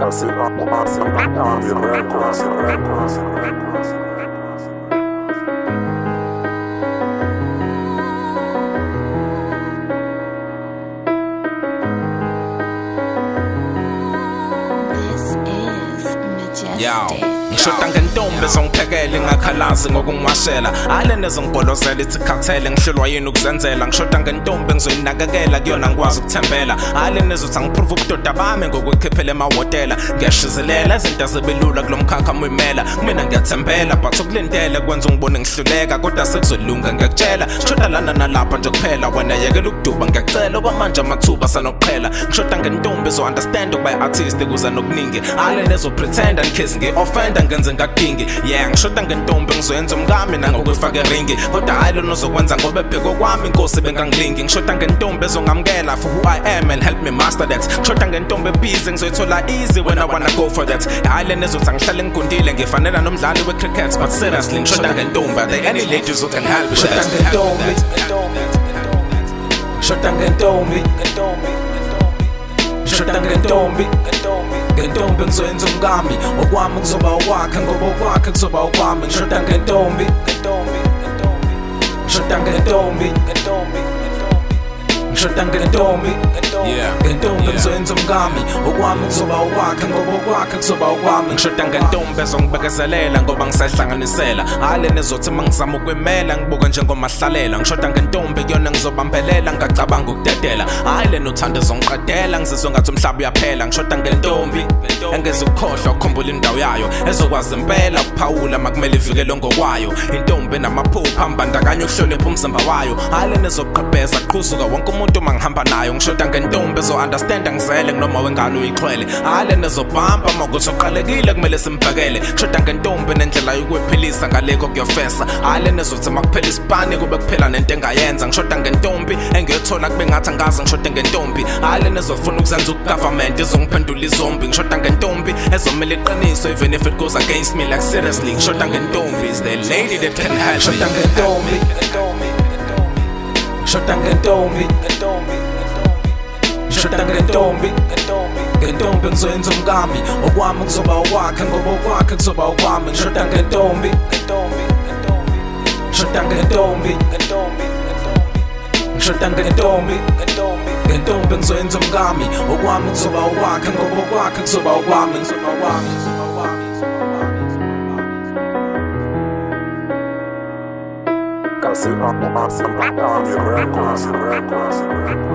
Ngishoda ngentombi ezongiphekela ingakhalazi ngokungwashela ale nezongibholozela ithi khathele ngihlelwa yini ukuzenzela ngishoda ngentombi ngizoyinakekela kuyona ngikwazi ukuthembela ale nezothi angiprove ubudoda bami ngokukhiphela emahhotela ngiyashizelela izinto azibelula kulomkhakha muyimela kumina ngiyathembela but ukulindele kwenza ungibone ngihluleka kodwa sekuzolunga ngiyakutshela shoda lana nalapha nje kuphela wena yekela ukuduba ngiyacela kwamanje amathuba sanokuqhela ngishoda ngentombi ezo-understand ukuba i-artist kuza nokuningi ale nezo-pretenda nikhizi ngi-offenda ngenze ngakudingi ngishoda ngentombi ngizoyenza umkami nangokwifaka eringi kodwa hayi lona uzokwenza ngoba ebheko kwami inkosi bengangilingi ngishoda ngentombi ezongamukela for who I am and help me master that ngishoda ngentombi ebhizi ngizoyithola easy when I wanna go for that hayi lena ezothi angihlale ngigundile ngifanela nomdlali we-cricket but seriously ngishoda ngentombi are there any ladies who can help with that ngishoda ngentombi ngishoda ngentombi ngentombi ngizoyenza umkami okwami kuzoba okwakhe ngoba okwakhe kuzoba okwami ngishoda ngentombi ngishoda ngentombi ngishoda ngentombi ngentombi ngizoyenza umkami okwami kuzoba okwakhe ngoba okwakhe kuzoba okwami ngishoda ngentombi ezongibekezelela ngoba ngisayihlanganisela hale nezothi uma ngizama ukwemela ngibuke njengomahlalela ngishoda ngentombi kuyona ngizobambelela ngacabanga ukudedela hayi lena uthanda ezongiqedela ngizizwe ngathi umhlaba uyaphela ngishoda ngentombi engeze ukukhohlwa ukukhumbula indawo yayo ezokwazi impela ukuphawula makumele ivikele ngokwayo intombi enamaphupha mbandakanye ukuhlonipha umzimba wayo hayi lena ezoqhebeza qhuzuka wonke umuntu mangihamba nayo ngishoda ngentombi ezo-understanda ngizele noma wengane uyixhwele hayi lena ezobhamba makuthi uqalekile kumele simbhekele ngishoda ngentombi nendlela yokwephilisa ngaleko kuyofesa hayi lena ezothi makuphela isipani kube kuphela nento engayenza ngishoda ngentombi engiyothola kube ngathi angazi ngishoda ngentombi hayi lena ezofuna ukuzenza ugovernment ezongiphendula izombi ngishoda ngentombi ezomela iqiniso even if it goes against me like seriously ngishoda ngentombi is the lady that can help ngishoda ngentombi ngishoda ngentombi ngishoda ngentombi ngentombi ngizoyenza umkami okwami kuzoba okwakhe ngoba okwakhe kuzoba okwami ngishoda ngentombi ngishoda ngentombi ngishoda ngentombi ngentombi ngizoyenza umkami okwami kuzoba okwakhe ngoba okwakhe kuzoba okwami kuzoba okwami Cause I'm your records.